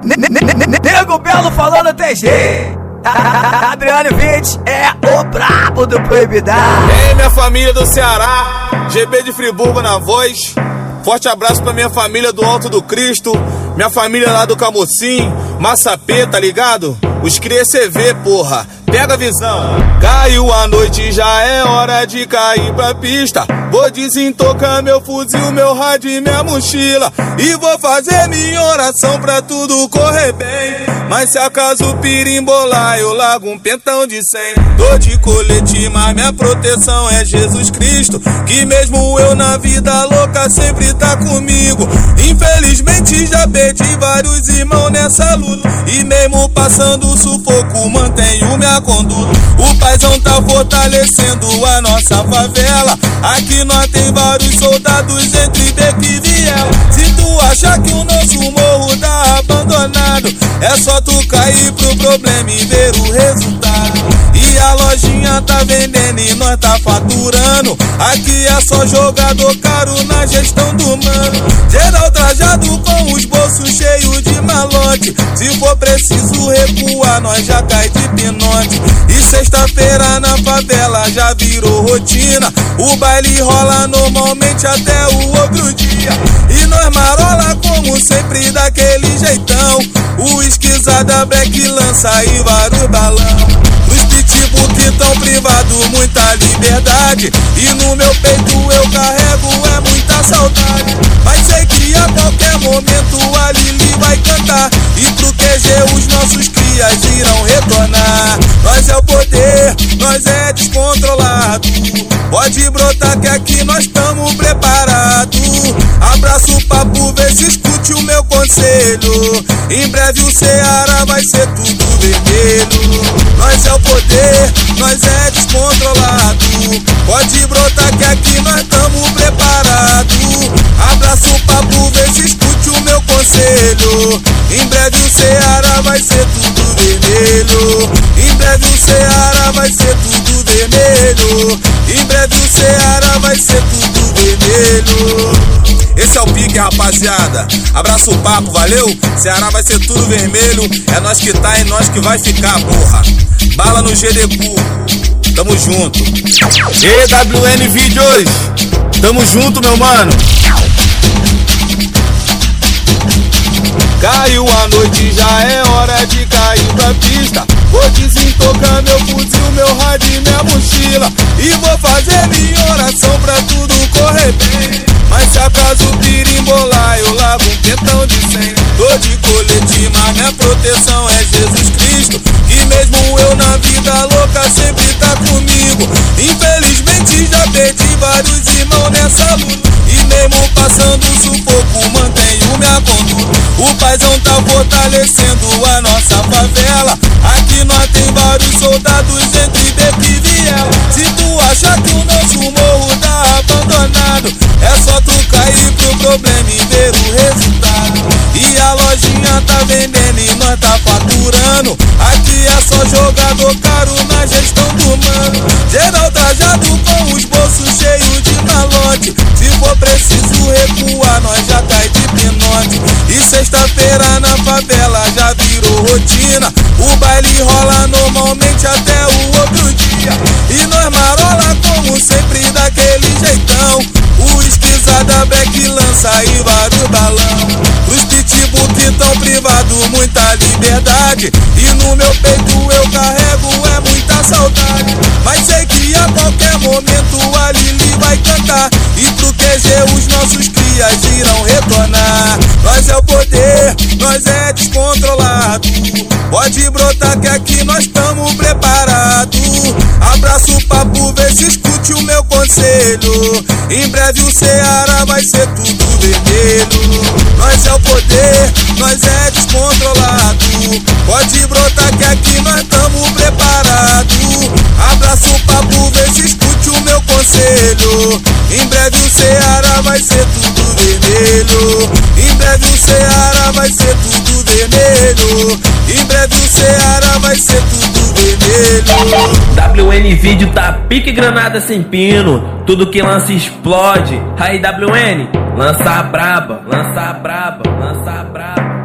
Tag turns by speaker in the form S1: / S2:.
S1: Nego Belo falando TG. Adriano Vitt é o brabo do Proibidão.
S2: Ei, minha família do Ceará, GB de Friburgo na voz. Forte abraço pra minha família do Alto do Cristo, minha família lá do Camocim, Massapê, tá ligado? Os cria CV, porra, pega a visão. Caiu a noite, já é hora de cair pra pista. Vou desentocar meu fuzil, meu rádio e minha mochila, e vou fazer minha oração pra tudo correr bem. Mas se acaso pirimbolar, eu largo um pentão de 100. Tô de colete, mas minha proteção é Jesus Cristo, que mesmo eu na vida louca sempre tá comigo. Infelizmente já perdi vários irmãos nessa luta, e mesmo passando sufoco mantenho minha conduta. O paizão tá fortalecendo a nossa favela. Aqui nós tem vários soldados entre beco e viela. Se tu achar que o nosso morro tá abandonado, é só tu cair pro problema e ver o resultado. E a lojinha tá vendendo e nós tá faturando. Aqui é só jogador caro na gestão do mano. Geral trajado com os bolsos cheios de malote. Se for preciso recuar, nós já cai de pinote. E sexta-feira na favela já virou rotina. O baile rola normalmente até o outro dia. E nós marola como sempre daquele jeitão. O esquisada black lança e vários balão. Os pitbull que tão privado, muita liberdade. E no meu peito eu carrego é muita saudade. Mas sei que a qualquer momento a Lili vai cantar, e pro QG os nossos crias irão retornar. Nós é o poder, nós é descontrolado. Pode brotar que aqui nós estamos preparados. Abraço o papo, vê se escute o meu conselho. Em breve o Ceará vai ser tudo vermelho. Nós é o poder, nós é descontrolado. Pode brotar que aqui nós estamos preparados. Abraço o papo, vê se escute o meu conselho. Em breve o Ceará vai ser tudo vermelho. Em breve o Ceará vai ser tudo vermelho. Em breve o Ceará vai ser tudo vermelho. Esse é o pique, rapaziada. Abraço o papo, valeu? Ceará vai ser tudo vermelho. É nós que tá e nós que vai ficar, porra. Bala no GDQ, tamo junto. EWN Vídeos, tamo junto, meu mano. Caiu a noite, já é hora de cair pra pista. Vou desentocar meu fuzil, meu rádio e minha mochila, e vou fazer minha oração pra tudo correr bem. Mas se acaso pirimbolar, eu largo um pentão de 100. Tô de colete, mas minha proteção é Jesus Cristo, que mesmo eu na vida louca sempre tá comigo. Infelizmente já perdi vários irmãos nessa luta, e mesmo passando sufoco mantenho minha conduta. O paizão tá fortalecendo a nossa favela. Aqui nós tem vários soldados entre beco e viela. Se tu achar que o nosso morro tá abandonado, é só tu cair pro problema e ver o resultado. E a lojinha tá vendendo e nós tá faturando. Aqui é só jogador caro na gestão do mano. Geral trajado com os bolsos cheios de malote. Se for preciso recuar, nós já cai de pinote. E sexta-feira na favela já virou rotina. O baile rola normalmente até o outro dia. E nós marola como sempre daquele jeitão. O esquisada black lança e vários balão. Os pitbull que tão privado, muita liberdade. E no meu peito eu carrego é muita saudade. Mas sei que a qualquer momento a Lili vai cantar, e pro QG os nossos crias irão retornar. Nós é o poder, nós é descontrolado. Pode brotar que aqui nós estamos preparados. Abraço o papo, vê se escute o meu conselho. Em breve o Ceará vai ser tudo vermelho. Nós é o poder, nós é descontrolado. Pode brotar que aqui nós estamos preparados. Abraço o papo, vê se escute o meu conselho. Em breve o Ceará vai ser tudo vermelho. Em breve o Ceará vai ser tudo vermelho. Em breve o Ceará vai ser tudo vermelho.
S3: WN Vídeo tá pique granada sem pino. Tudo que lança explode. Aí WN, lança a braba, lança a braba, lança a braba.